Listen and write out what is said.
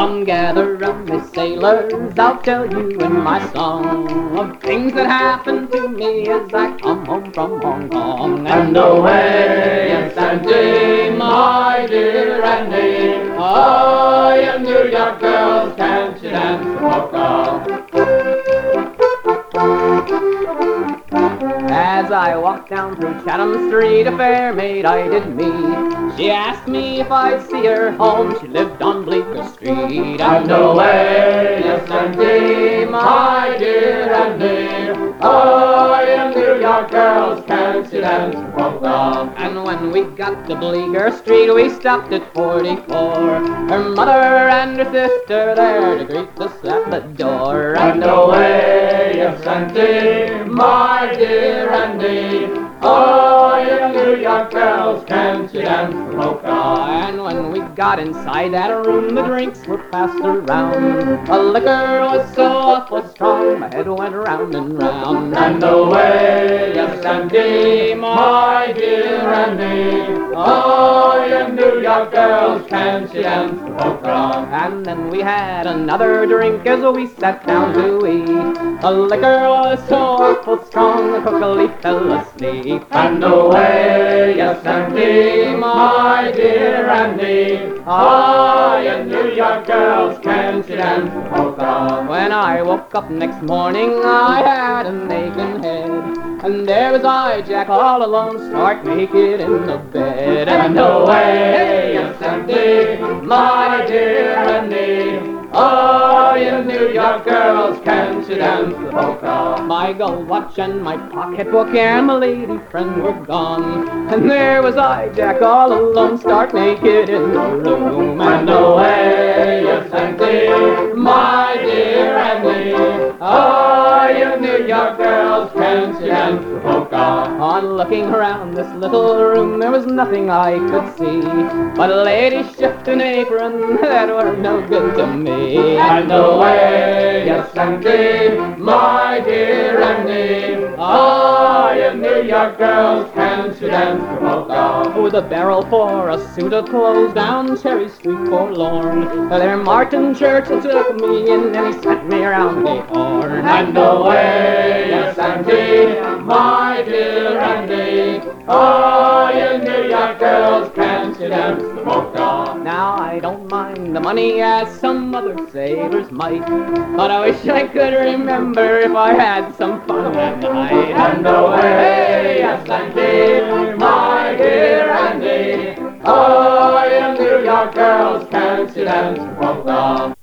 Come gather round me, sailors, I'll tell you in my song of things that happened to me as I come home from Hong Kong. And away, yes, Andy, my dear Andy, oh, you New York girls, can't you dance the polka? As I walked down through Chatham Street, a fair maid I did meet. She asked me if I'd see her home, she lived on Bleecker Street. And away, yes, Andy, my dear Andy, oh, you New York girls, can't you dance the polka? And when we got to Bleecker Street, we stopped at 44. Her mother and her sister there to greet us at the door. And away, yes, Andy, my dear Andy, oh, you New York girls, can't you dance the polka? And when we got inside that room, the drinks were passed around. The liquor was so awful strong, my head went round and round. And away, yes, Andy, my dear Andy, oh, you New York girls, can't you dance the polka? And then we had another drink as we sat down to eat. The liquor was so awful strong, the cook fell asleep. And away, yes, Andy, my dear Andy, oh, you New York girls, can't you dance the polka? When I woke up next morning, I had an aching head, and there was I, Jack, all alone, stark naked in the bed. And away, yes, Andy, my dear Andy, oh, you New York girls, can't you dance the polka? My gold watch and my pocketbook and my lady friend were gone, and there was I, Jack, all alone, stark naked in the room. And away, yes, Andy, my dear Andy, oh, you New York girls, can't you dance the polka? On looking around this little room, there was nothing I could see but a lady's shift and apron that were no good to me. And away, yes, Andy, my dear Andy, oh, you New York girls, can't you dance the polka? With a barrel for a suit of clothes down Cherry Street forlorn, there Martin Churchill took me in and he sent me around the horn. And away, yes, Andy, my dear Andy, oh, you New York girls, can't you dance the polka? Now I don't mind the money as some other sailors might, but I wish I could remember if I had some fun that night. And away, yes, Andy, my dear Andy, oh, you New York girls, can't you dance the polka?